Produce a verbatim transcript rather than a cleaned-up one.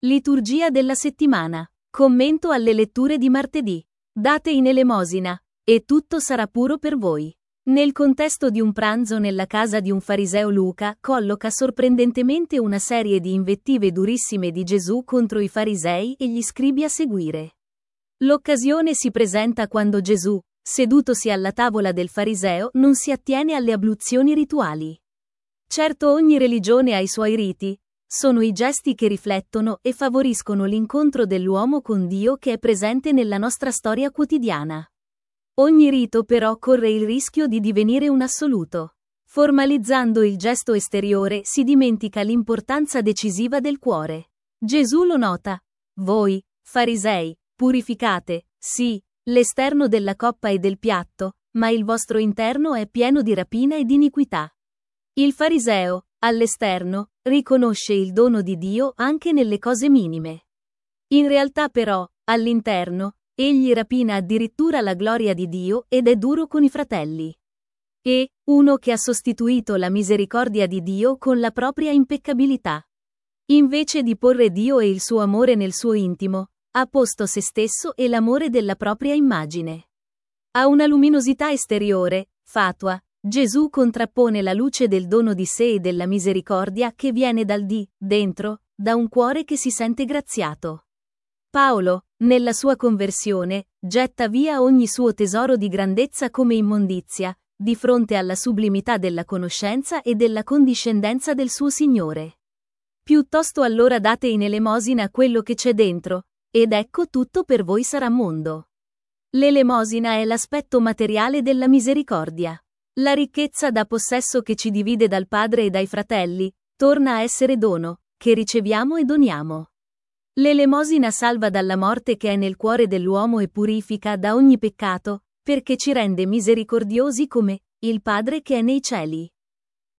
Liturgia della settimana. Commento alle letture di martedì. Date in elemosina, e tutto sarà puro per voi. Nel contesto di un pranzo nella casa di un fariseo, Luca colloca sorprendentemente una serie di invettive durissime di Gesù contro i farisei e gli scribi a seguire. L'occasione si presenta quando Gesù, sedutosi alla tavola del fariseo, non si attiene alle abluzioni rituali. Certo, ogni religione ha i suoi riti. Sono i gesti che riflettono e favoriscono l'incontro dell'uomo con Dio che è presente nella nostra storia quotidiana. Ogni rito però corre il rischio di divenire un assoluto. Formalizzando il gesto esteriore si dimentica l'importanza decisiva del cuore. Gesù lo nota. Voi, farisei, purificate, sì, l'esterno della coppa e del piatto, ma il vostro interno è pieno di rapina e di iniquità. Il fariseo, all'esterno, riconosce il dono di Dio anche nelle cose minime. In realtà però, all'interno, egli rapina addirittura la gloria di Dio ed è duro con i fratelli. E, uno che ha sostituito la misericordia di Dio con la propria impeccabilità. Invece di porre Dio e il suo amore nel suo intimo, ha posto se stesso e l'amore della propria immagine. A una luminosità esteriore, fatua, Gesù contrappone la luce del dono di sé e della misericordia che viene dal di dentro, da un cuore che si sente graziato. Paolo, nella sua conversione, getta via ogni suo tesoro di grandezza come immondizia, di fronte alla sublimità della conoscenza e della condiscendenza del suo Signore. Piuttosto allora date in elemosina quello che c'è dentro, ed ecco tutto per voi sarà mondo. L'elemosina è l'aspetto materiale della misericordia. La ricchezza da possesso che ci divide dal Padre e dai fratelli, torna a essere dono, che riceviamo e doniamo. L'elemosina salva dalla morte che è nel cuore dell'uomo e purifica da ogni peccato, perché ci rende misericordiosi come il Padre che è nei cieli.